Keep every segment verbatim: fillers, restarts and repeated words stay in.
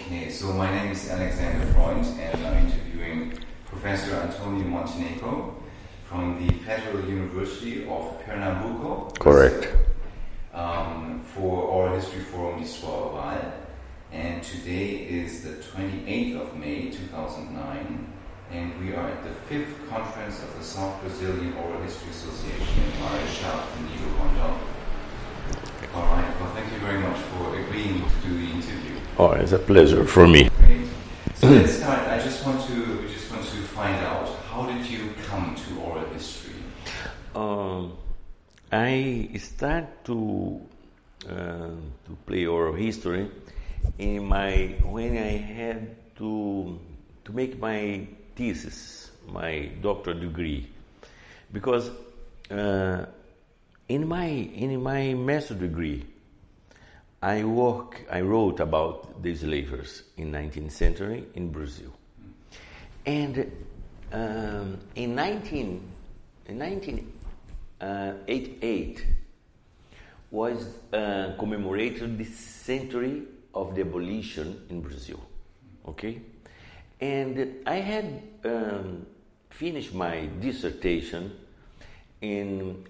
Okay, so my name is Alexander Freund, and I'm interviewing Professor Antonio Montenegro from the Federal University of Pernambuco. Correct. Um, for Oral History Forum d'Histoire Orale. And today is the twenty-eighth of May two thousand nine, and we are at the fifth conference of the South Brazilian Oral History Association in Marechal Cândido Rondon. All right, well, thank you very much for agreeing to do the interview. Oh, it's a pleasure for me. Great. So let's start. I just want to we just want to find out, how did you come to oral history? Um, I start to uh, to play oral history in my when I had to to make my thesis, my doctoral degree, because uh, in my in my master degree, I work I wrote about the slavers in nineteenth century in Brazil, and um, in nineteen in nineteen eighty-eight was uh, commemorated the century of the abolition in Brazil. Okay, and I had um, finished my dissertation in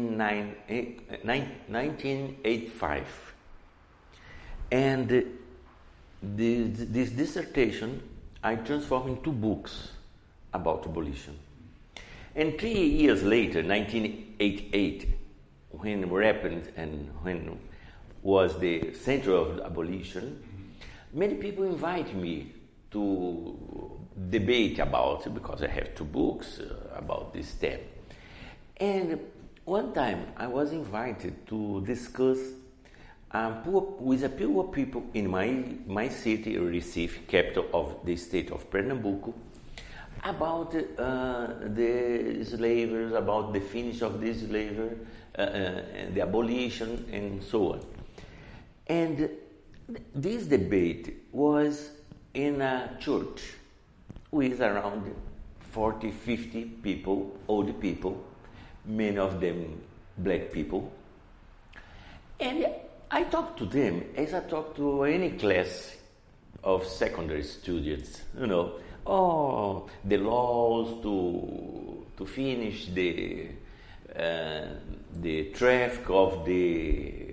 nineteen eighty-five, and this, this dissertation I transformed into books about abolition. And three years later, nineteen eighty-eight, when it happened and when was the center of abolition, many people invite me to debate about it because I have two books uh, about this theme. And one time I was invited to discuss um, poor, with a poor people in my my city, Recife, capital of the state of Pernambuco, about uh, the slavers, about the finish of the slavery, uh, uh, the abolition, and so on. And this debate was in a church with around forty, fifty people, old people, many of them black people. And I talked to them as I talk to any class of secondary students, you know, oh, the laws to to finish the uh, the traffic of the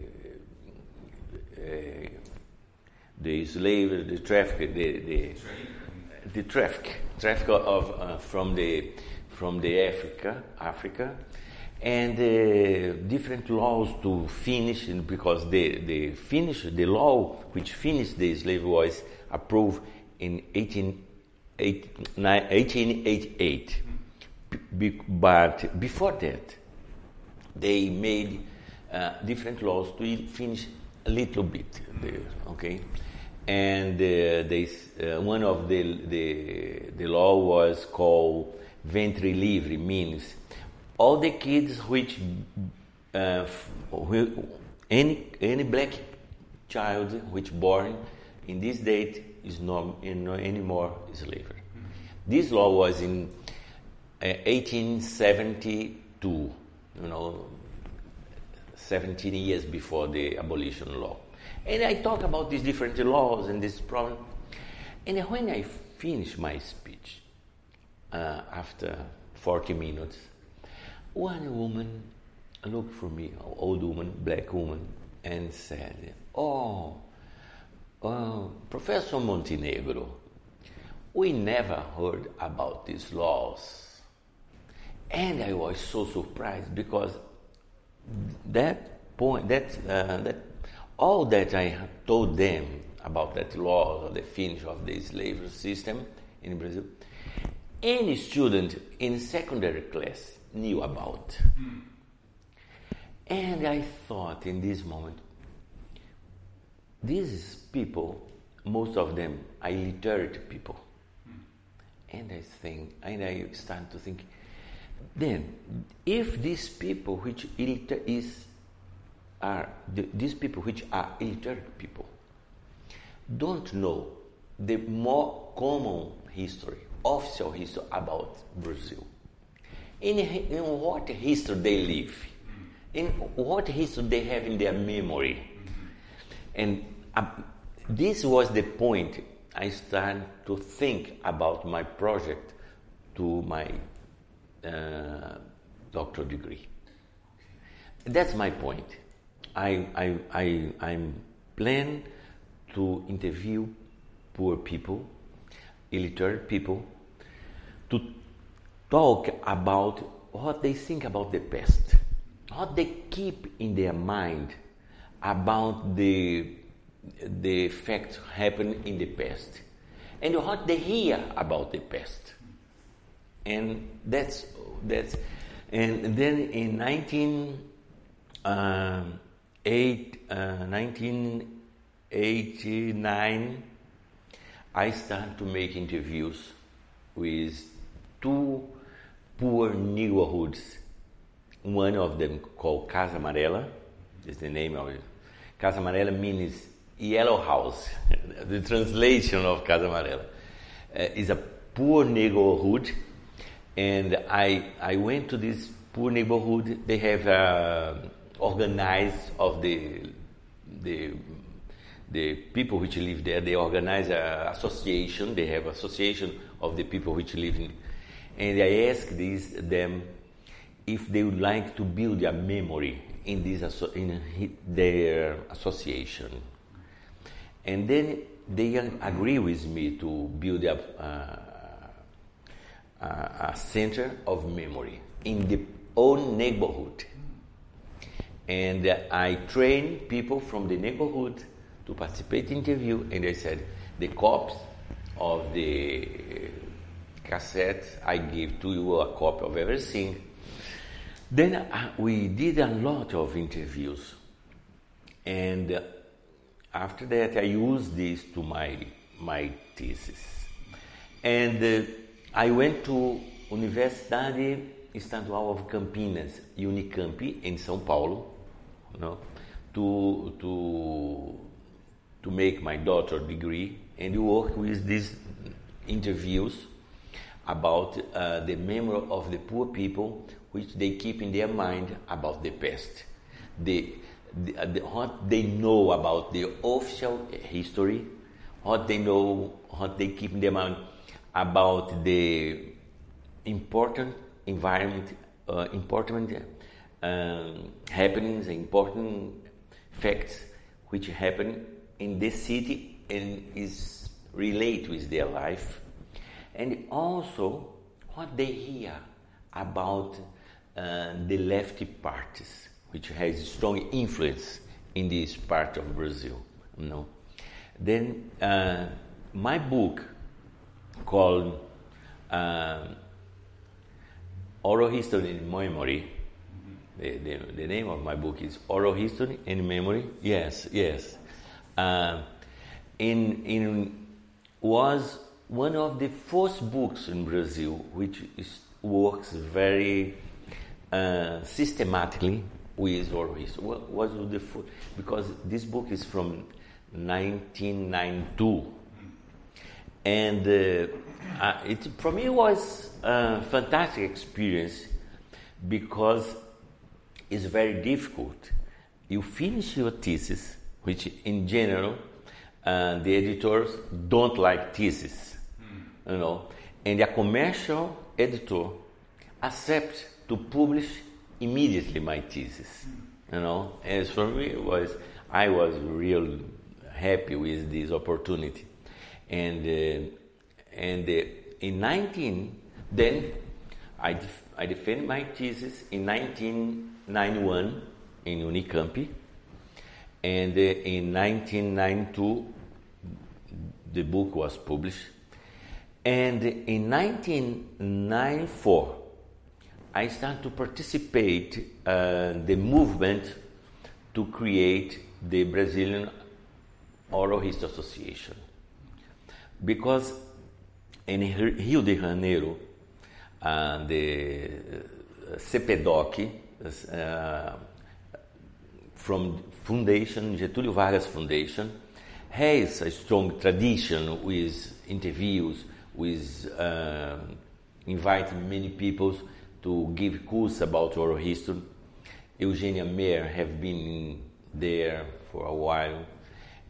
uh, the slaves, the traffic, the the, the traffic, traffic of uh, from the from the Africa, Africa, and uh, different laws to finish, because the the finish the law which finished the slave was approved in eighteen eighty-eight. Be, but before that, they made uh, different laws to finish a little bit. There, okay, and uh, they uh, one of the the the law was called ventre livre, means all the kids which uh, any any black child which born in this date is not in, anymore slavery. This law was in uh, eighteen seventy-two, you know, seventeen years before the abolition law. And I talk about these different laws and this problem. And when I finished my speech, uh, after forty minutes, one woman looked for me, an old woman, black woman, and said, "Oh, uh, Professor Montenegro, we never heard about these laws." And I was so surprised, because that point, that uh, that all that I had told them about that law, or the finish of the slave system in Brazil, any student in secondary class knew about. Mm. And I thought in this moment, these people, most of them are illiterate people. Mm. And I think, and I start to think, then, if these people which illiter- is are the, these people which are illiterate people don't know the more common history, official history about Brazil, in, in what history they live, in what history they have in their memory, and uh, this was the point I started to think about my project to my uh, doctoral degree. That's my point. I, I, I, I'm planning to interview poor people, illiterate people, to talk about what they think about the past, what they keep in their mind about the the facts happen in the past, and what they hear about the past. And that's that's and then in nineteen eighty-nine I started to make interviews with two poor neighborhoods. One of them called Casa Amarela, is the name of it. Casa Amarela means yellow house. The translation of Casa Amarela uh, is a poor neighborhood, and I I went to this poor neighborhood. They have uh, organized of the the the people which live there. They organize an association. They have association of the people which live in, and I asked these them if they would like to build a memory in this in their association. And then they agree with me to build a, uh, a center of memory in the own neighborhood. And uh, I train people from the neighborhood to participate in interview, and I said, the copies of the cassette, I give to you a copy of everything. Then uh, we did a lot of interviews, and uh, after that I used this to my my thesis. And uh, I went to Universidade Estadual of Campinas, Unicamp, in São Paulo, you know, to to to make my doctoral degree and work with these interviews about uh, the memory of the poor people, which they keep in their mind about the past. The, the, the, what they know about the official history, what they know, what they keep in their mind about the important environment, uh, important um, happenings, important facts which happen in this city and is relate with their life, and also what they hear about uh, the lefty parties, which has strong influence in this part of Brazil. You know. Then uh, my book called uh, Oral History and Memory. The, the, the name of my book is Oral History and Memory. Yes, yes. Uh, in in was one of the first books in Brazil which is, works very uh, systematically with oral history. What was the first? Because this book is from nineteen ninety-two, and uh, uh, it for me was a fantastic experience because it's very difficult. You finish your thesis, which in general uh, the editors don't like thesis, mm. you know, and a commercial editor accepts to publish immediately my thesis, mm. you know. As for me, it was I was real happy with this opportunity, and uh, and uh, in nineteen then I def- I defended my thesis in nineteen ninety-one in Unicamp, and uh, in nineteen ninety-two the book was published, and in nineteen ninety-four I started to participate uh, the movement to create the Brazilian Oral History Association, because in Rio de Janeiro uh, the CEPEDOC uh, from Foundation, Getúlio Vargas Foundation, has a strong tradition with interviews, with uh, inviting many people to give courses about oral history. Eugenia Meyer have been there for a while,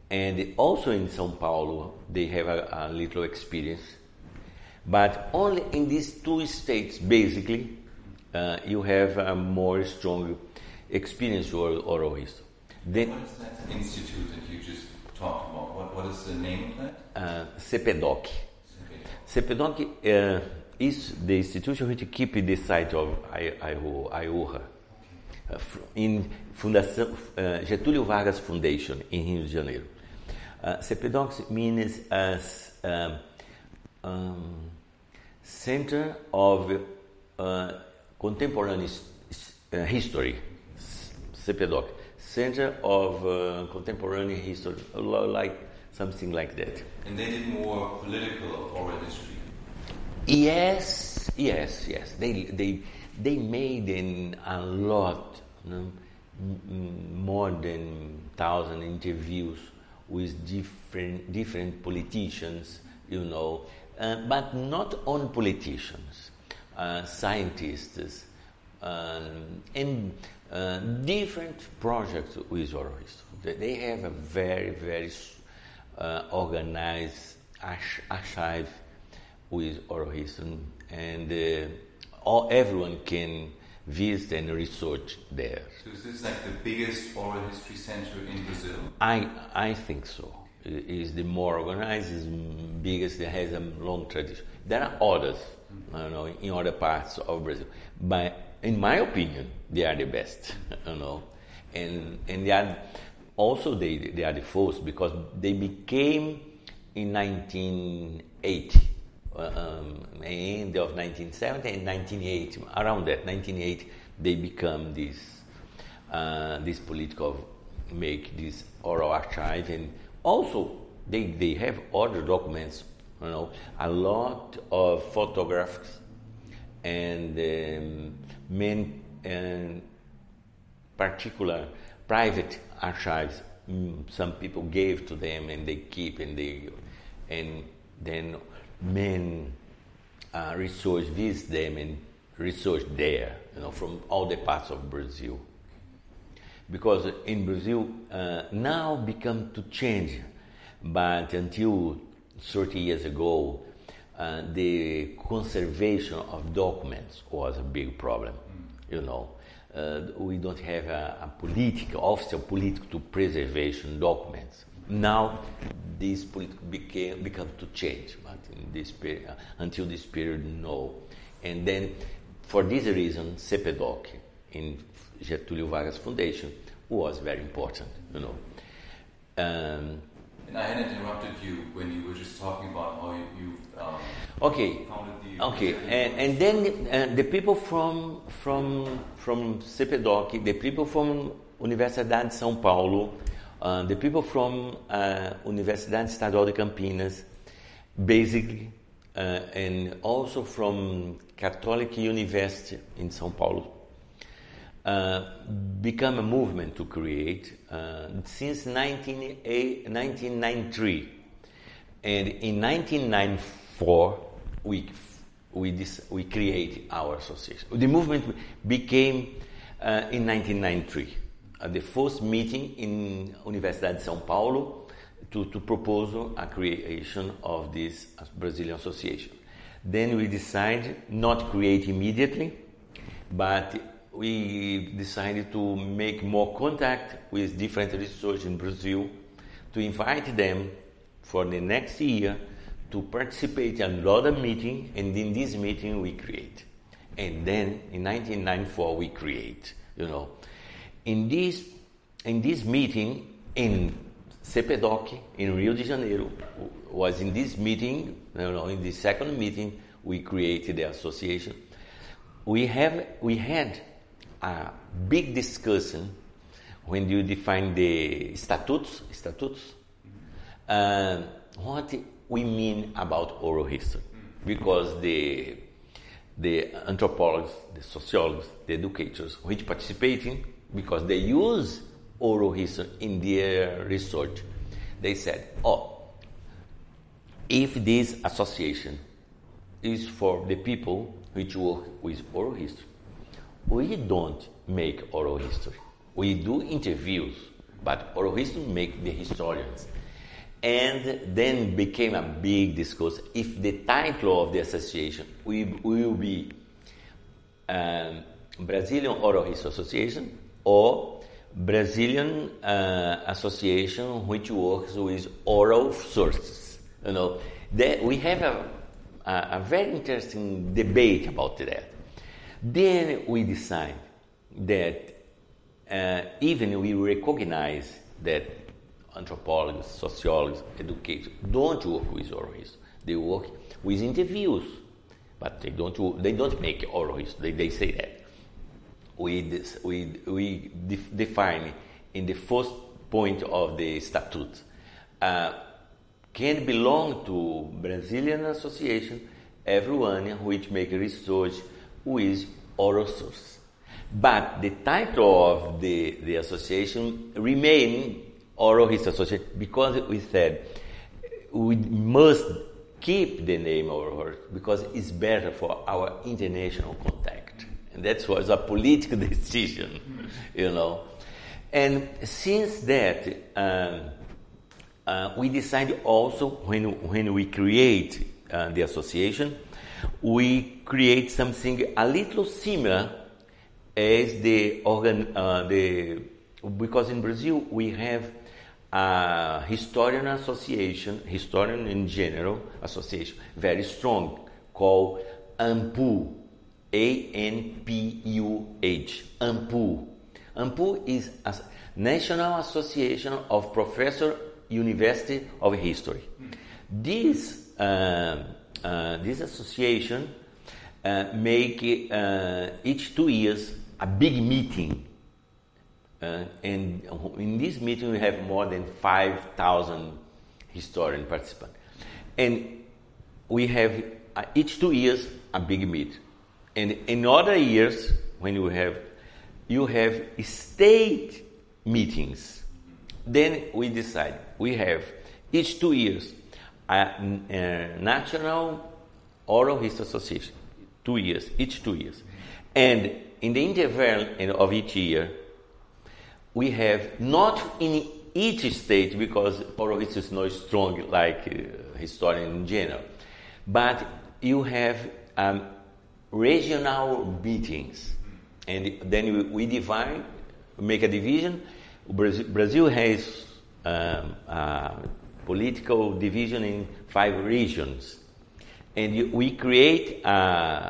And also in São Paulo, they have a, a little experience. But only in these two states, basically, uh, you have a more strong experience with oral history. Then, what is that institute that you just talked about? What, what is the name of that? Uh, CEPEDOC. CEPEDOC uh, is the institution which keeps the site of I U H A. Uh, in Fundação uh, Getúlio Vargas Foundation in Rio de Janeiro. Uh, CEPEDOC means as um, um, Center of uh, Contemporary uh, History. CEPEDOC, Center of uh, Contemporary History, like something like that. And they did more political oral history. Yes, yes, yes. They they they made in a lot, you know, m- more than thousand interviews with different different politicians, you know, uh, but not only politicians, uh, scientists, um, and uh, different projects with oral history. They have a very very uh, organized arch- archive with oral history, and uh, all everyone can visit and research there. So is this like the biggest oral history center in Brazil? I I think so. It is the more organized, is biggest, it has a long tradition. There are others, I don't know, in other parts of Brazil, but in my opinion, they are the best, you know, and and they are also they they are the first because they became in nineteen eighty. Um, end of nineteen seventy and nineteen eighty, around that, nineteen eighty, they become this, uh, this political, make this oral archive, and also they, they have other documents, you know, a lot of photographs and um, main and particular private archives. Mm, some people gave to them and they keep and they, and then men uh, research visit them and research there, you know, from all the parts of Brazil. Because in Brazil uh, now become to change, but until thirty years ago, uh, the conservation of documents was a big problem. Mm. You know, uh, we don't have a, a political, official political preservation documents. Now, this became become to change, but in this period, uh, until this period, no. And then, for this reason, CEPEDOC in Getúlio Vargas Foundation was very important, you know. Um, and I had interrupted you when you were just talking about how you, you um, okay, founded the... Okay, and, and then uh, the people from from from CEPEDOC, the people from Universidade de São Paulo, Uh, the people from uh, Universidade Estadual de Campinas, basically, uh, and also from Catholic University in São Paulo, uh, become a movement to create uh, since nineteen ninety-three. And in nineteen ninety-four, we we dis- we create our association. The movement became uh, in nineteen ninety-three. Uh, the first meeting in Universidade de São Paulo to, to propose a creation of this Brazilian association. Then we decided not to create immediately, but we decided to make more contact with different researchers in Brazil, to invite them for the next year to participate in another meeting, and in this meeting we create. And then in nineteen ninety-four we create, you know. In this, in this meeting in CEPEDOC in Rio de Janeiro, was in this meeting, you know, in the second meeting, we created the association. We have, we had a big discussion when you define the statutes, statutes, uh, what we mean about oral history, because the the anthropologists, the sociologists, the educators, which participating, because they use oral history in their research, they said, oh, if this association is for the people which work with oral history, we don't make oral history. We do interviews, but oral history make the historians. And then became a big discourse if the title of the association will, will be um, Brazilian Oral History Association or Brazilian uh, Association which works with oral sources. You know, that we have a, a, a very interesting debate about that. Then we decide that uh, even we recognize that anthropologists, sociologists, educators don't work with oral history. They work with interviews, but they don't. They don't make oral history. They, they say that. We we we def- define in the first point of the statute uh, can belong to Brazilian Association everyone which make research with oral source. But the title of the, the association remain Oral History Association because we said we must keep the name oral history because it's better for our international contact. And that was a political decision, you know. And since that, um, uh, we decided also when when we create uh, the association, we create something a little similar as the organ uh, the because in Brazil we have a historian association, historian in general association, very strong, called ANPU, A N P U H, ANPU. ANPU is a National Association of Professor University of History. This uh, uh, this association uh, make uh, each two years a big meeting. Uh, and in this meeting we have more than five thousand historian participants. And we have uh, each two years a big meet. And in other years, when you have, you have state meetings. Then we decide, we have each two years a, a National Oral History Association, two years, each two years. And in the interval of each year, we have, not in each state, because oral history is not strong like uh, historian in general, but you have um, regional meetings. And then we, we divide, make a division. Brazil, Brazil has um, a political division in five regions. And you, we create a,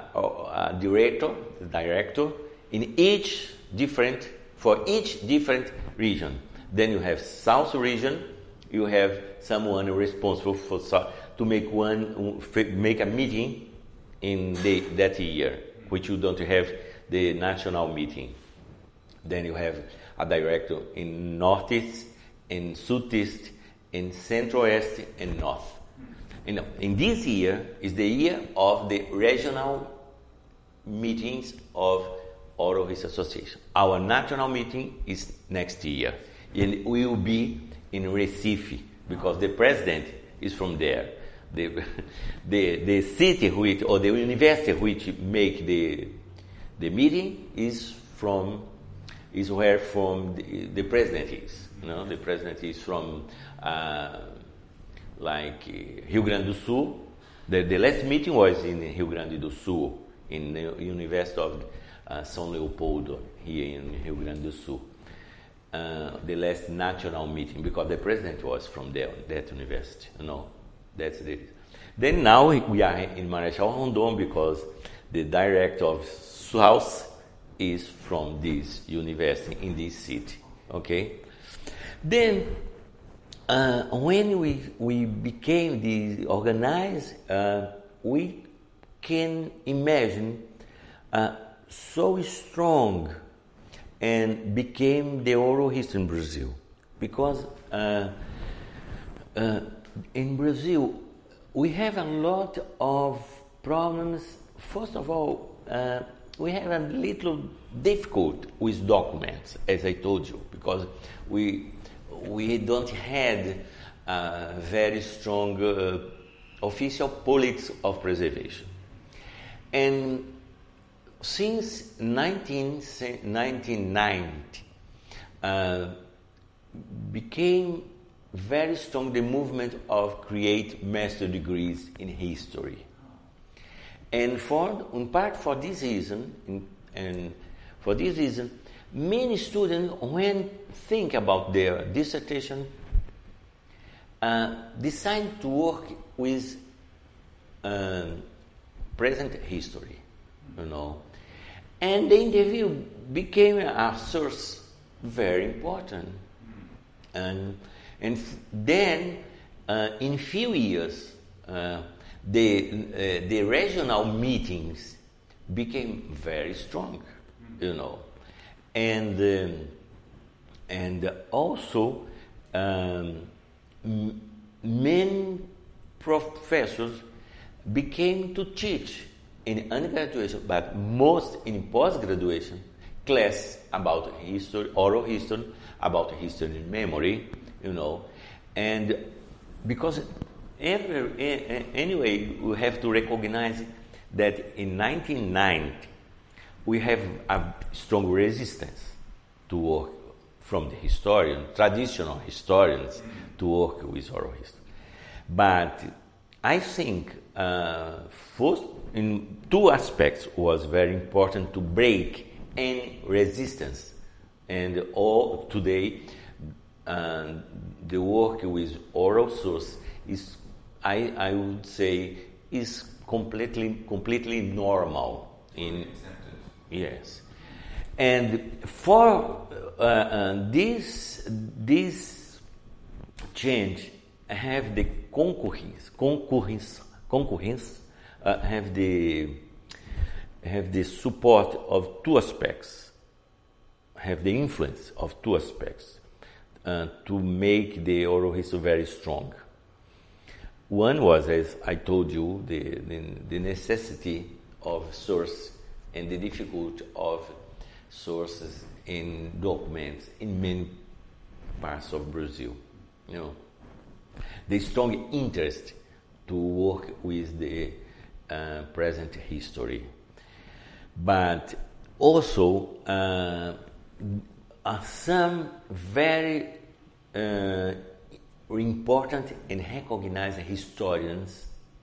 a, a director, the director, in each different for each different region. Then you have South region, you have someone responsible for to make one make a meeting in the, that year, which you don't have the national meeting. Then you have a director in Northeast, in Southeast, in Central-West, and North. You know, in this year is the year of the regional meetings of Oral History Association. Our national meeting is next year, and we will be in Recife because the president is from there. The the the city which or the university which make the the meeting is from is where from the, the president is. You know, the president is from uh, like uh, Rio Grande do Sul. The the last meeting was in Rio Grande do Sul in the University of Uh, São Leopoldo here in Rio Grande do Sul, uh, the last national meeting, because the president was from there, that university, you know, that's it. Then now we are in Marechal Rondon because the director of South is from this university in this city, okay? Then uh, when we we became the organized, uh, we can imagine uh, so strong and became the oral history in Brazil, because uh, uh, in Brazil we have a lot of problems. First of all, uh, we have a little difficult with documents, as I told you, because we we don't have a very strong uh, official policy of preservation. And since nineteen ninety, uh, became very strong the movement of create master degrees in history. And for, in part for this reason, in, and for this reason, many students, when think about their dissertation, uh, decide to work with um, present history, you know. And the interview became a source very important. And, and f- then, uh, in few years, uh, the, uh, the regional meetings became very strong, you know. And, um, and also, um, m- many professors became to teach in undergraduate, but most in post-graduation, class about history, oral history, about history and memory, you know. And because every, anyway, we have to recognize that in nineteen ninety, we have a strong resistance to work from the historian, traditional historians, to work with oral history. But I think uh, first, in two aspects was very important to break any resistance. And all today, uh, the work with oral source is, I, I would say, is completely completely normal. In yes, and for uh, uh, this this change have the concurrence concurrence concurrence uh, have the have the support of two aspects, have the influence of two aspects uh, to make the oral history very strong. One was, as I told you, the, the, the necessity of source and the difficulty of sources in documents in many parts of Brazil. You know, the strong interest to work with the uh, present history, but also uh, uh, some very uh, important and recognized historians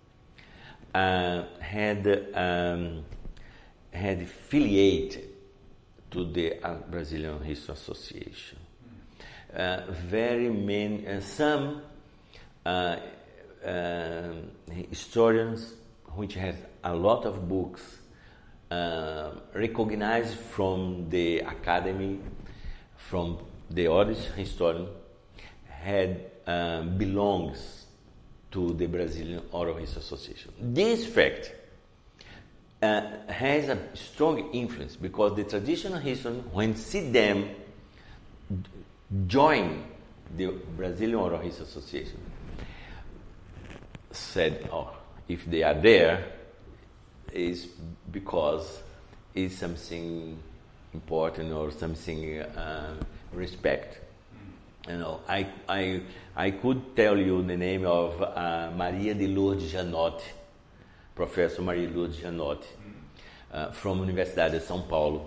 uh, had um, had affiliated to the uh, Brazilian History Association. Uh, very many, uh, some uh, uh, historians which had a lot of books uh, recognized from the academy, from the other historian, had uh, belongs to the Brazilian Oral History Association. This fact uh, has a strong influence because the traditional historians, when see them join the Brazilian Oral History Association, said, oh, if they are there, is because it's something important or something uh, respect. You know, I, I, I could tell you the name of uh, Maria de Lourdes Janotti, Professor Maria de Lourdes Janotti, uh, from Universidade de São Paulo.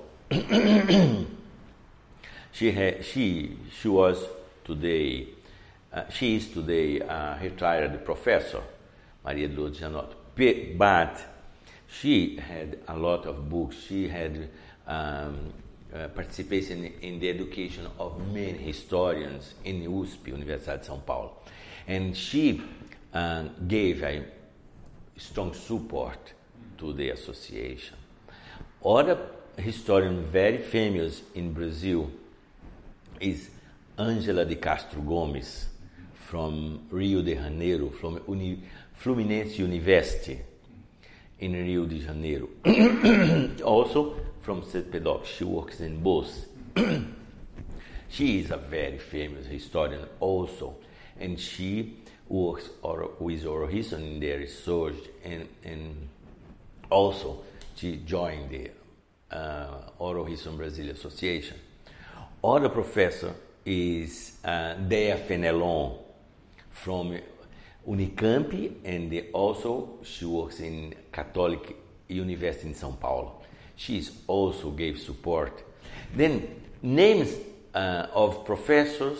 she, ha- she, she was today, uh, she is today a retired professor, Maria de Lourdes Janotti, but she had a lot of books. She had um, uh, participation in, in the education of many historians in U S P, Universidade de São Paulo. And she uh, gave a strong support to the association. Other historian very famous in Brazil is Angela de Castro Gomes from Rio de Janeiro, from Uni- Fluminense University in Rio de Janeiro. Also from C P D O C, she works in both. She is a very famous historian also, and she works or, with oral history in their research, and, and also she joined the uh, Oral History in Brazil Association. Other professor is uh, Dea Fenelon from Unicamp, and they also she works in Catholic University in São Paulo. She also gave support. Then names uh, of professors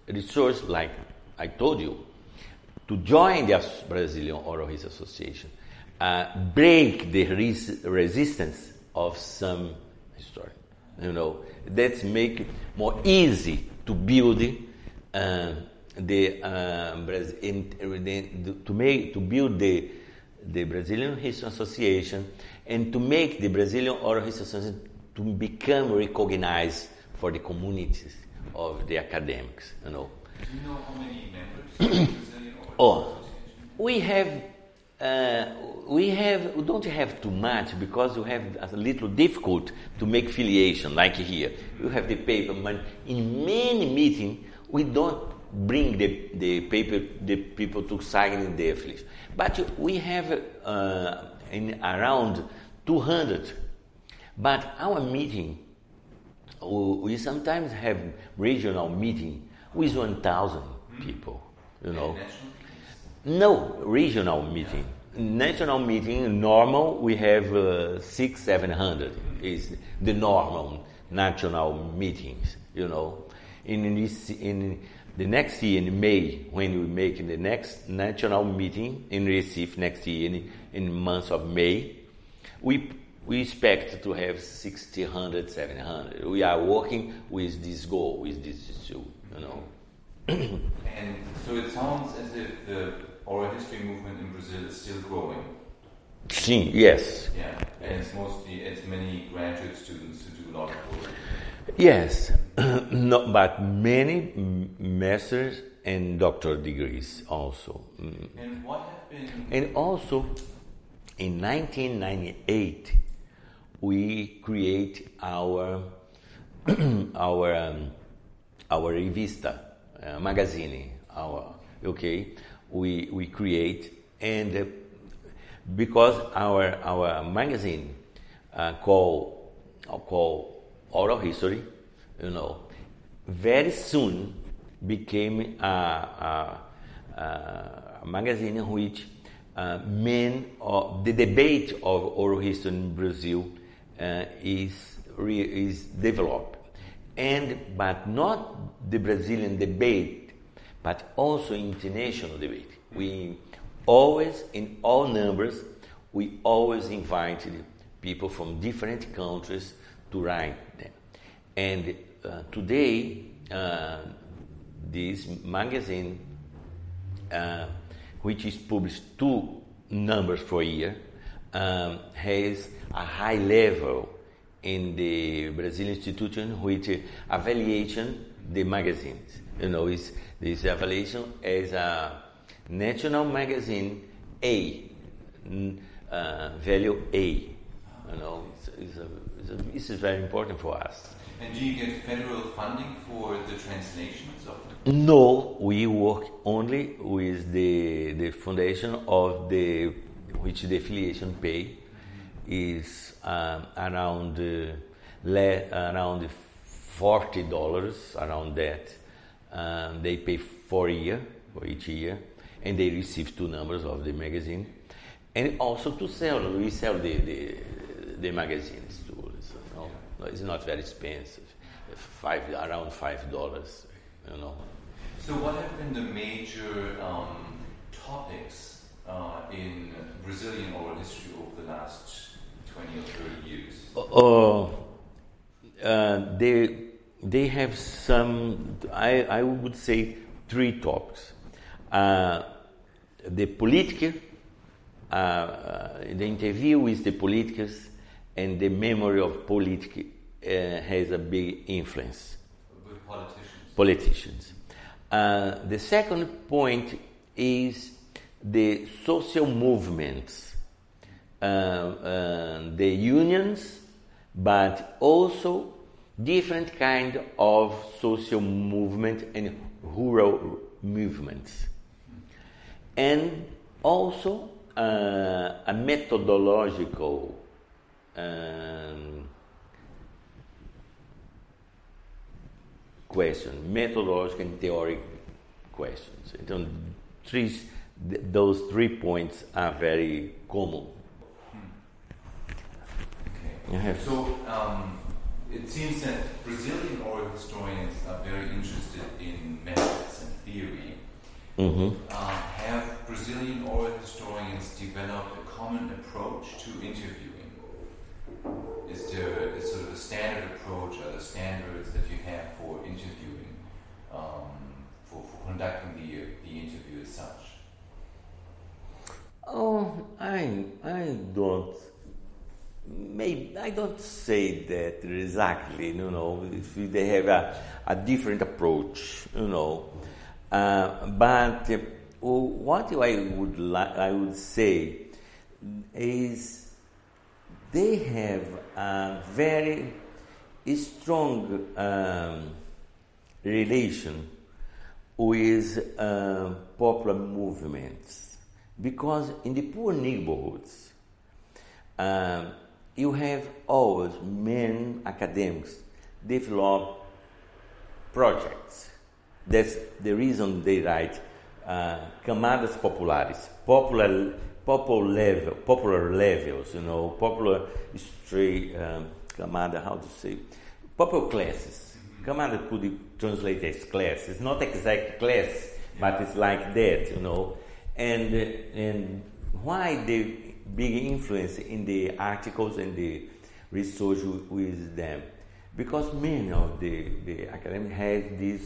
resource, like I told you, to join the Brazilian Oral History Association, uh, break the res- resistance of some historians. You know, that's make it more easy to build uh, the uh, Braz- in, in, to make to build the the Brazilian History Association and to make the Brazilian Oral History Association to become recognized for the communities of the academics. You know. Do you know how many members of the Brazilian Oral Oh, Association? we have. Uh, we have we don't have too much because we have a little difficult to make filiation like here. You have the paper, but in many meetings we don't bring the, the paper the people to sign the affiliation. But we have uh, in around two hundred. But our meeting, we sometimes have regional meeting with one thousand people. You know. No, regional meeting. National meeting, normal, we have uh, six, seven hundred is the normal national meetings, you know. In, this, in the next year, in May, when we make the next national meeting in Recife next year, in, in month of May, we we expect to have six hundred, seven hundred. We are working with this goal, with this issue, you know. And so it sounds as if the oral history movement in Brazil is still growing. Sim, yes. Yeah, and it's mostly it's many graduate students who do a lot of work. Yes, no, but many masters and doctoral degrees also. And what have been? And also, in nineteen ninety-eight, we create our our um, our revista uh, magazine. Our okay. We we create and uh, because our our magazine uh, called uh, called Oral History, you know, very soon became a, a, a magazine in which uh, men uh, the debate of oral history in Brazil uh, is re, is developed, and but not the Brazilian debate, but also international debate. We always, in all numbers, we always invited people from different countries to write them. And uh, today, uh, this magazine, uh, which is published two numbers per year, um, has a high level in the Brazilian institution which evaluation the magazines. You know, it's, this evaluation as a national magazine A, uh, value A. You know, it's, it's a, it's a, this is very important for us. And do you get federal funding for the translations of them? No, we work only with the the foundation of the which the affiliation pay mm-hmm. is um, around uh, le, around forty dollars around that. Um, they pay for a year for each year, and they receive two numbers of the magazine, and also to sell. We sell the the, the magazines too. So, no, no, it's not very expensive. Five around five dollars, you know. So, what have been the major um, topics uh, in Brazilian oral history over the last twenty or thirty years? Uh, uh, they they have some. I I would say three topics. Uh, the political, uh, uh, the interview with the politicals, and the memory of politics uh, has a big influence. With politicians. Politicians. Uh, the second point is the social movements, uh, uh, the unions, but also different kind of social movement and rural movements. And also uh, a methodological um, question, methodological and theory questions. So three, th- those three points are very common. Hmm. Okay. So, um, it seems that Brazilian oral historians are very interested in methods and theory. Mm-hmm. Uh, have Brazilian oral historians developed a common approach to interviewing? Is there is sort of a standard approach or the standards that you have for interviewing, um, for, for conducting the the interview as such? Oh, I I don't. Maybe I don't say that exactly. You know, if they have a, a different approach, you know. Uh, but uh, what I would li- I would say is they have a very strong um, relation with uh, popular movements, because in the poor neighborhoods um, you have always men academics develop projects. That's the reason they write uh, camadas populares, popular, popular level, popular levels. You know, popular history, um, camada. How to say, popular classes. Camada could be translated as class. It's not exact class, but it's like that. You know, and uh, and why the big influence in the articles and the research with them? Because many of the the academics have this.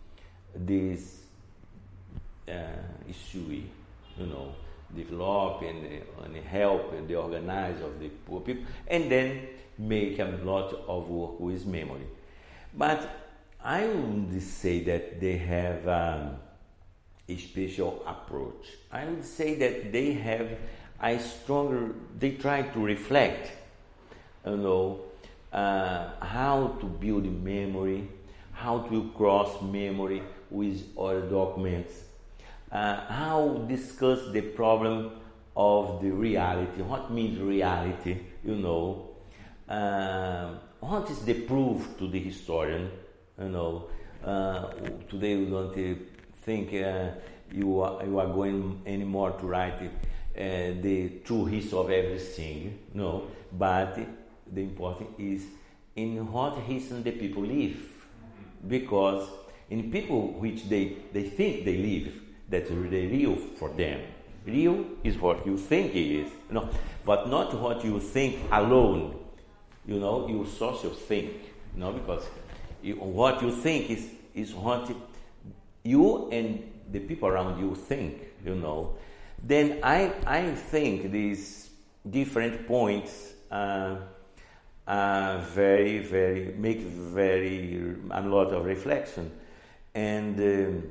this uh, issue, you know, develop and, uh, and help and the organize of the poor people, and then make a lot of work with memory. But I wouldn't say that they have um, a special approach. I would say that they have a stronger, they try to reflect, you know, uh, how to build memory, how to cross memory with other documents, uh, how discuss the problem of the reality. What means reality, you know? Uh, what is the proof to the historian, you know? Uh, today we don't uh, think uh, you, are, you are going anymore to write uh, the true history of everything, no? But the important is in what history the people live. Because in people which they, they think they live, that's really real for them. Real is what you think it is, you know, but not what you think alone. You know, you social think, you know, because you, what you think is, is what you and the people around you think, you know. Then I, I think these different points uh, Uh, very, very, make very a lot of reflection, and um,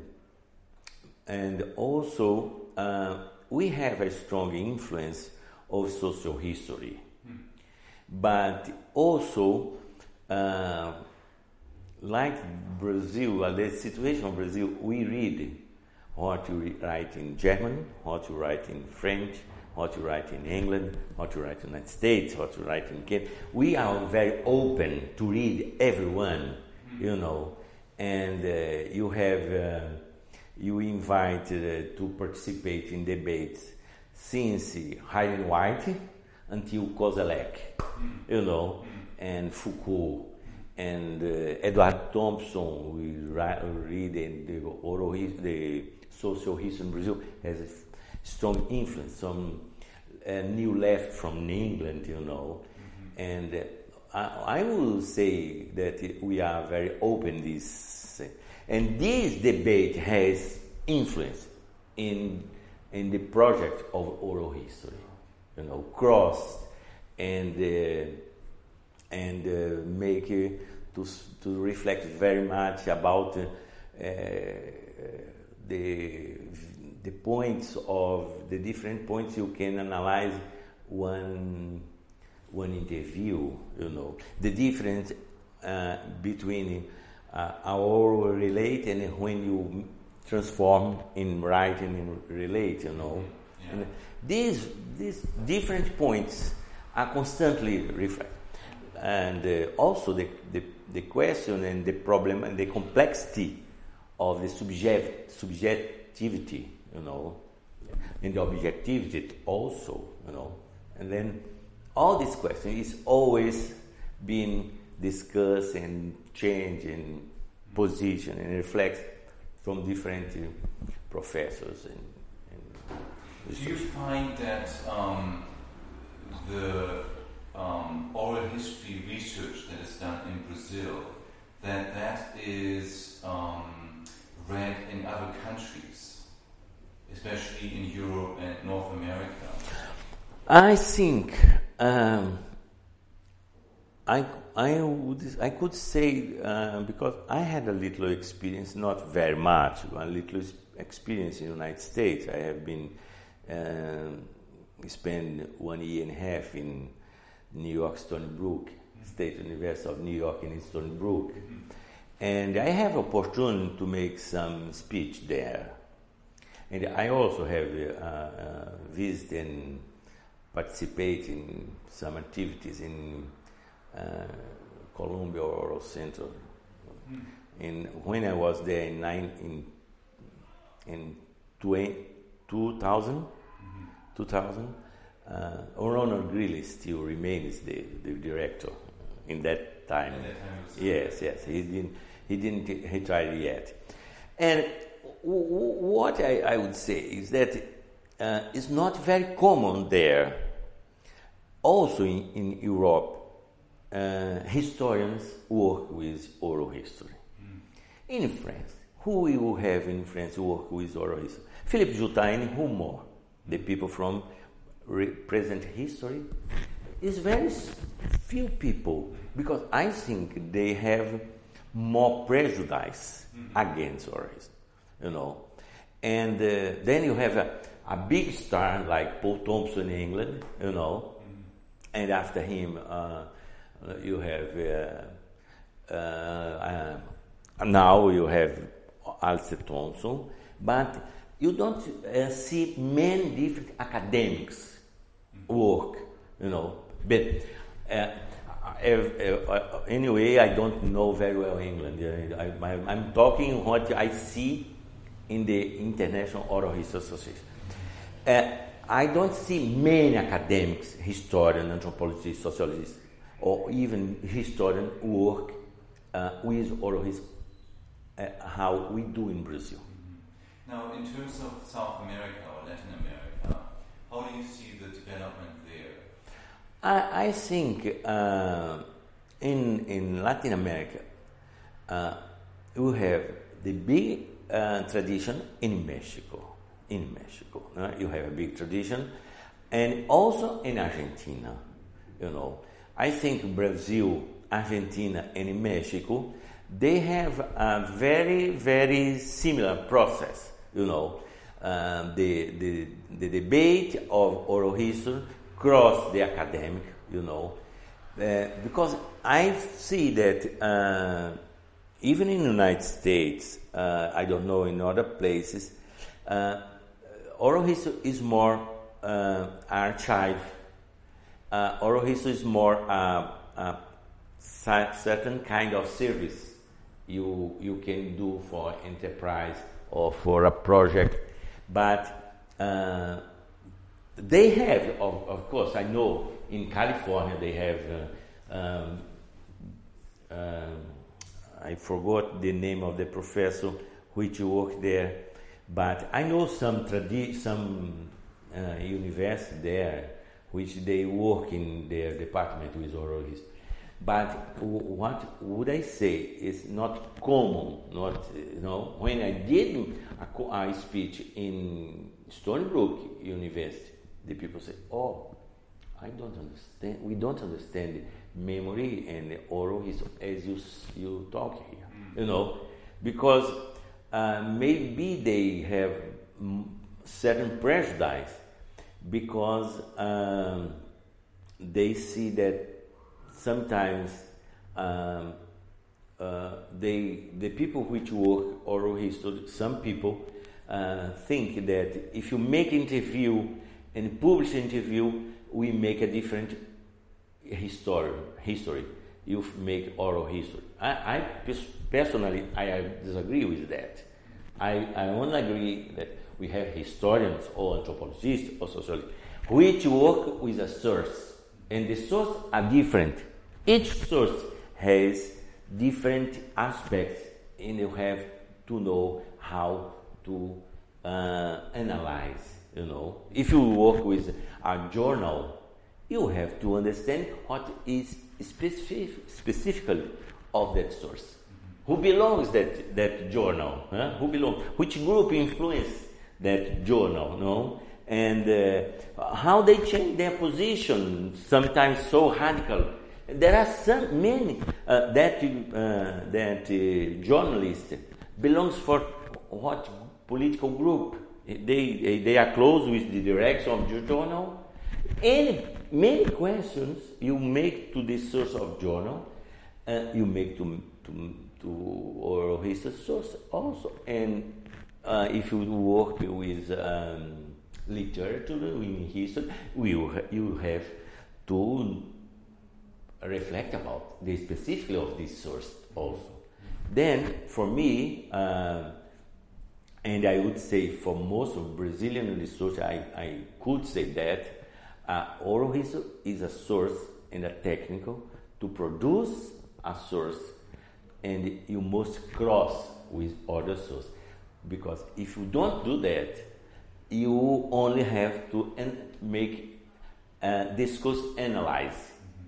and also uh, we have a strong influence of social history, mm. but also uh, like Brazil, uh, the situation of Brazil, we read what you write in German, what you write in French, what you write in England, what you write in the United States, what you write in Canada. We are very open to read everyone, you know, and uh, you have, uh, you invite uh, to participate in debates since Highland White until Koselleck, you know, and Foucault, and uh, Edward Thompson. We read in the oral the social history in Brazil has a strong influence, some uh, new left from England, you know, mm-hmm. and uh, I, I will say that we are very open this, and this debate has influence in in the project of oral history, you know, crossed and uh, and uh, make uh, to to reflect very much about uh, uh, the the points of the different points you can analyze one one interview, you know, the difference uh, between uh, our relate and when you transform in writing and relate, you know. Yeah. And these these different points are constantly reflected, and uh, also the, the the question and the problem and the complexity of the subject subjectivity, you know, and the objectivity also, you know, and then all this question is always being discuss and change and position and reflect from different uh, professors. And, and do you find that um, the um, oral history research that is done in Brazil, that that is um, read in other countries, especially in Europe and North America? I think um, I I would I could say uh, because I had a little experience, not very much, a little experience in the United States. I have been um, spent one year and a half in New York, Stony Brook, mm-hmm. State University of New York in Stony Brook, mm-hmm. and I have opportunity to make some speech there, and I also have uh, uh, visited and participate in some activities in uh, Columbia Oral Center. Mm. And when I was there in nine, in in two thousand, mm-hmm. two thousand, uh, Ronald Greeley still remains the, the director in that time. In that time yes, yes, he didn't he didn't retire yet. And w- w- what I, I would say is that uh, it's not very common there. Also in, in Europe, uh, historians work with oral history. Mm. In France, who you have in France work with oral history? Philippe Jutain, who more? The people from re- present history is very few people, because I think they have more prejudice mm-hmm. against oral history, you know. And uh, then you have a, a big star like Paul Thompson in England, you know, mm-hmm. and after him uh, you have uh, uh, uh, now you have Alistair Thompson, but you don't uh, see many different academics mm-hmm. work, you know. But uh, uh, anyway, I don't know very well England. I, I, I'm talking what I see in the International Oral History Association. Uh, I don't see many academics, historians, anthropologists, sociologists, or even historians work uh, with oral history, uh, how we do in Brazil. Mm-hmm. Now, in terms of South America or Latin America, how do you see the development there? I, I think uh, in in Latin America, uh, we have the big uh, tradition in Mexico. In Mexico, uh, you have a big tradition, and also in Argentina. You know, I think Brazil, Argentina, and Mexico, they have a very, very similar process. You know, uh, the the the debate of oral history cross the academic. You know, uh, because I see that uh, even in the United States, uh, I don't know in other places. Uh, Oral history is more uh, archive. Uh, oral history is more uh, a certain kind of service you you can do for enterprise or for a project, but uh, they have, of, of course, I know in California they have. Uh, um, uh, I forgot the name of the professor which worked there. But I know some tradi- some uh, university there which they work in their department with oral history. But w- what would I say is not common. Not you know when I did a, co- a speech in Stony Brook University, the people say, "Oh, I don't understand. We don't understand memory and oral history as you you talk here." Mm. You know, because. Uh, maybe they have m- certain prejudice because um, they see that sometimes um, uh, they the people which work oral history, some people uh, think that if you make interview and publish interview, we make a different history. History. You make oral history. I, I pers- personally, I, I disagree with that. I, I only agree that we have historians or anthropologists or sociologists which work with a source, and the sources are different. Each source has different aspects, and you have to know how to uh, analyze, you know. If you work with a journal, you have to understand what is specific, specifically of that source. Who belongs that that journal? Huh? Who belongs? Which group influenced that journal? No, and uh, how they change their position, sometimes so radical. There are some many uh, that uh, that uh, journalist belongs for what political group. They they are close with the direction of the journal. And many questions you make to the source of journal, uh, you make to to to oral history source also. And uh, if you work with um, literature in history, you you have to reflect about the specifically of this source also. Then, for me, uh, and I would say for most of Brazilian research, I, I could say that uh, oral history is a source and a technical to produce a source, and you must cross with other source, because if you don't do that, you only have to en- make uh, discuss, analyze.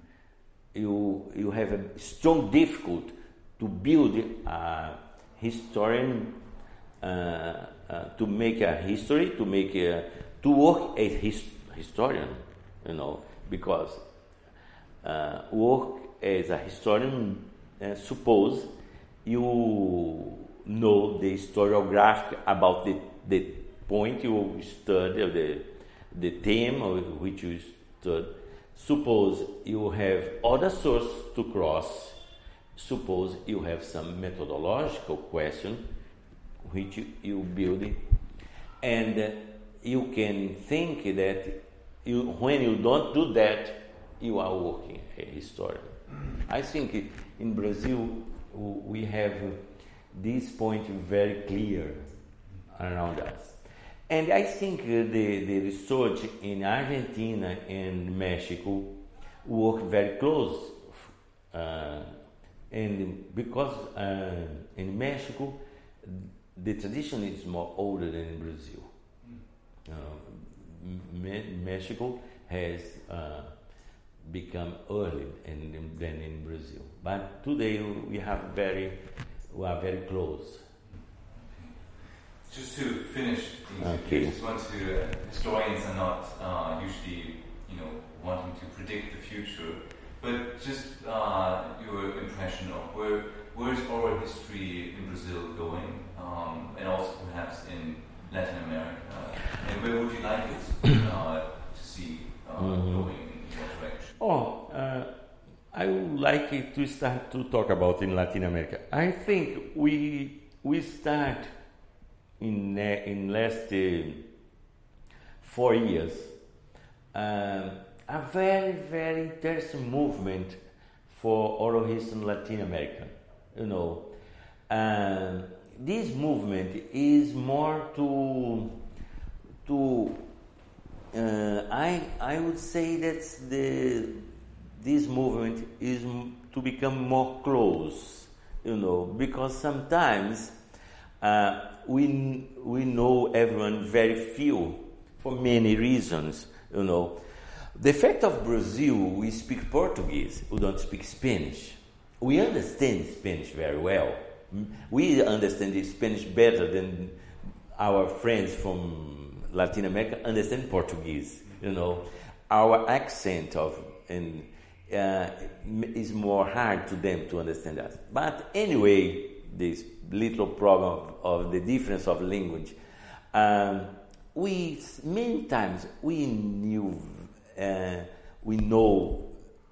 You you have a strong difficulty to build a historian, uh, uh, to make a history, to make a, to work as his, historian, you know, because uh, work as a historian uh, suppose you know the historiographic about the the point you study, or the the theme of which you study. Suppose you have other sources to cross. Suppose you have some methodological question which you, you build, and uh, you can think that you, when you don't do that, you are working a historian. I think in Brazil we have this point very clear around us. And I think uh, the, the research in Argentina and Mexico work very close. Uh, and because uh, in Mexico, the tradition is more older than in Brazil. Uh, Me- Mexico has uh, become early in, than in Brazil. But today we have very, we are very close. Just to finish things, okay. I just want to, uh, historians are not uh, usually, you know, wanting to predict the future, but just uh, your impression of where where is oral history in Brazil going, um, and also perhaps in Latin America, and where would you like it uh, to see uh, mm-hmm. going, in what direction? Oh, uh, I would like it to start to talk about in Latin America. I think we we start in uh, in last uh, four years uh, a very very interesting movement for oral history in Latin America. You know, uh, this movement is more to to uh, I I would say that the this movement is m- to become more close. You know, because sometimes. Uh, we we know everyone very few for many reasons, you know. The fact of Brazil, we speak Portuguese, we don't speak Spanish. We understand Spanish very well. We understand Spanish better than our friends from Latin America understand Portuguese, you know. Our accent of and uh, is more hard to them to understand us. But anyway, this little problem of, of the difference of language. Um, we many times we knew uh, we know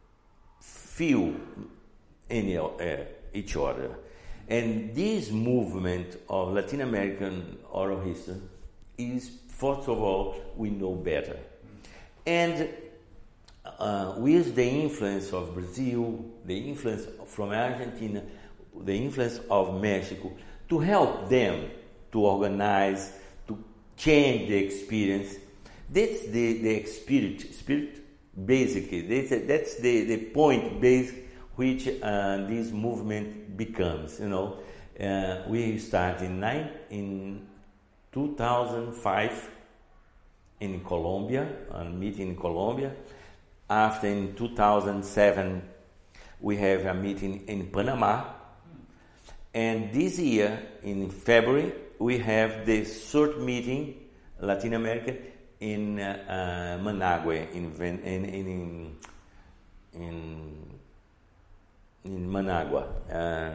few any uh, each other, and this movement of Latin American oral history is first of all we know better, and uh, with the influence of Brazil, the influence from Argentina, the influence of Mexico, to help them to organize, to change the experience. That's the, the spirit, spirit basically. That's, that's the, the point base which uh, this movement becomes. You know, uh, we start in nine in two thousand five in Colombia, a meeting in Colombia. After in two thousand seven, we have a meeting in Panama. And this year, in February, we have the third meeting, Latin America, in uh, uh, Managua, in, in, in, in, in Managua. Uh,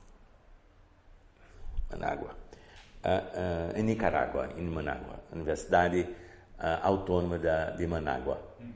Managua. Uh, uh, in Nicaragua, in Managua, Universidade uh, Autônoma da, de Managua.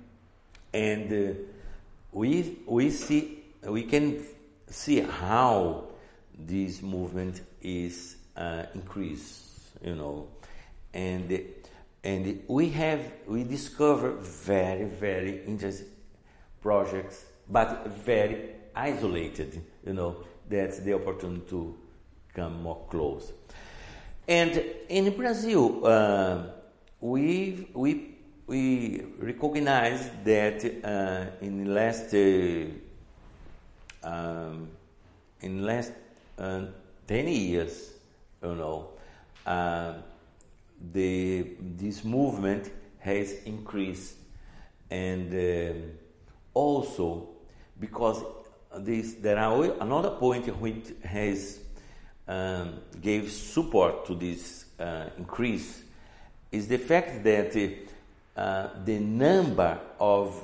And uh, we, we, see, we can see how this movement is uh, increased, you know, and and we have we discover very very interesting projects, but very isolated, you know. That's the opportunity to come more close. And in Brazil, uh, we we we recognize that uh, in the last uh, um, in last Uh, ten years, you know, uh, the this movement has increased, and uh, also because this there are another point which has um, gave support to this uh, increase is the fact that uh, the number of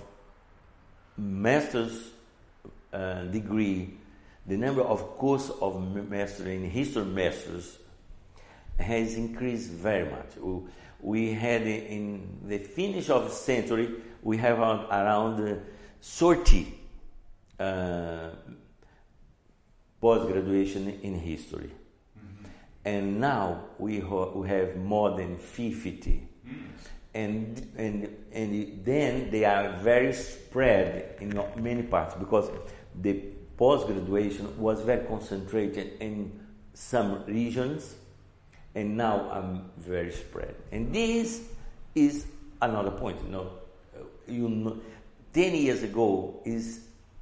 master's uh, degree. The number of course of master in history masters has increased very much. We had in the finish of the century, we have around thirty uh, post-graduation in history. Mm-hmm. And now we, ho- we have more than fifty. Mm-hmm. And, and, and then they are very spread in many parts because the post-graduation was very concentrated in some regions, and now I'm very spread. And this is another point. You know, you know, ten years ago is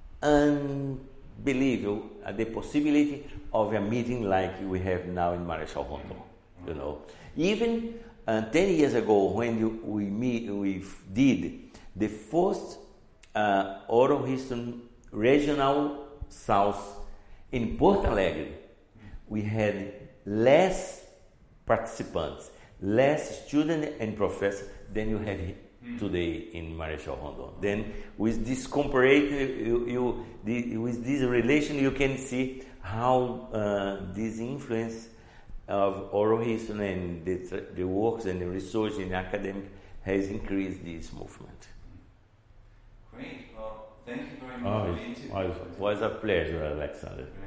unbelievable uh, the possibility of a meeting like we have now in Marechal Rondon. You know, even uh, ten years ago when you, we meet, we did the first uh, oral history regional South in Porto Alegre, we had less participants, less students and professors than you have today in Marechal Rondon. Then with this comparative, you, you the, with this relation, you can see how uh, this influence of oral history and the, the works and the research in academic has increased this movement. Great. Well, thank you very much oh, for the interview. It was a pleasure, Alexander.